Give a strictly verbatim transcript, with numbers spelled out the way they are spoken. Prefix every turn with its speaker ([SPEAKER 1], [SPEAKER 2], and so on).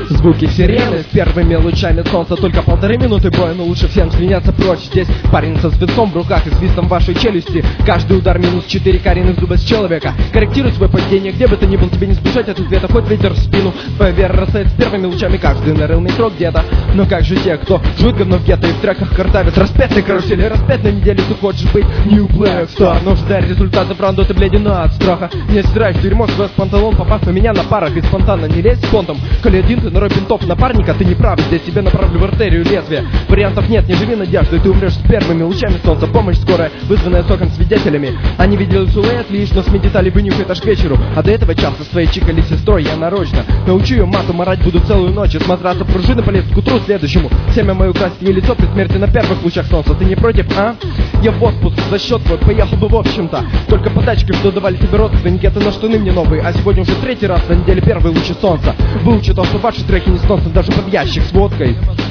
[SPEAKER 1] Звуки сирены с первыми лучами солнца. Только полторы минуты боя, но лучше всем слиняться прочь. Здесь парень со свинцом в руках и свистом вашей челюсти. Каждый удар минус четыре коренных зуба с человека. Корректируй свое поведение, где бы ты ни был, тебе не сбежать от ответа, хоть ветер в спину. Твоя вера растает с первыми лучами, каждый нарыл метро где-то. Но как же те, кто жует говно в гетто и в треках картавит? Распять на карусели, распять на неделю, ты хочешь быть New Black Star. Но ждай результатов рандо, ты бледена от страха. Не стираешь дерьмо свой с панталон, попав на меня на парах. И спонтанно не лезь с понтом. Коли один ты нарой бинтов напарника, ты не прав. Здесь тебе направлю в артерию лезвия. Вариантов нет, не живи надеждой, ты умрешь с первыми лучами солнца. Помощь скорая, вызванная соком свидетелями. Они видели силуэт лишь, но СМИ детали вынюхают аж к вечеру. А до этого часа с твоей чикали сестрой я нарочно научу ее мату марать буду целую ночь. И с матраса пружины полез к утру следующему. Семя мою красть ей лицо при смерти на первых лучах солнца. Ты не против, а? Я в отпуск за счет твой поехал бы в общем-то. Только по тачке, что давали тебе родственники, это на штаны мне новые. А сегодня уже третий раз на неделе первые лучи солнца. Выучи то, что ваши треки не сносны даже под ящик с водкой.